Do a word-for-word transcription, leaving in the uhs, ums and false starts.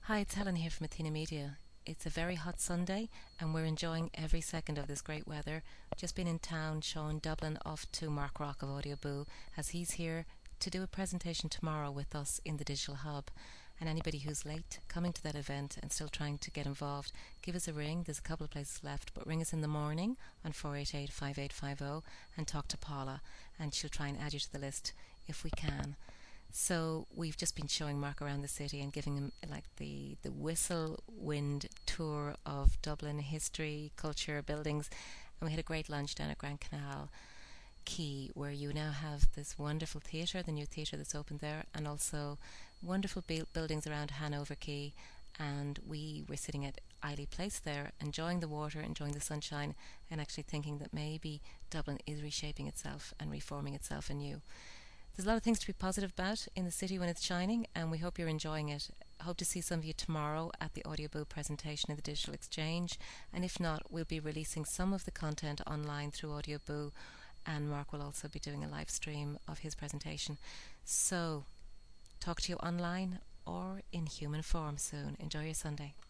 Hi, it's Helen here from Athena Media. It's a very hot Sunday and we're enjoying every second of this great weather. Just been in town showing Dublin off to Mark Rock of Audioboo as he's here to do a presentation tomorrow with us in the Digital Hub. And anybody who's late coming to that event and still trying to get involved, give us a ring. There's a couple of places left, but ring us in the morning on four eight eight, five eight five zero and talk to Paula and she'll try and add you to the list if we can. So we've just been showing Mark around the city and giving him like the, the whirlwind tour of Dublin history, culture, buildings. And we had a great lunch down at Grand Canal Quay where you now have this wonderful theatre, the new theatre that's opened there, and also wonderful bu- buildings around Hanover Quay. And we were sitting at Eiley Place there, enjoying the water, enjoying the sunshine, and actually thinking that maybe Dublin is reshaping itself and reforming itself anew. There's a lot of things to be positive about in the city when it's shining, and we hope you're enjoying it. I hope to see some of you tomorrow at the Audioboo presentation in the Digital Exchange, and if not, we'll be releasing some of the content online through Audioboo, and Mark will also be doing a live stream of his presentation. So, talk to you online or in human form soon. Enjoy your Sunday.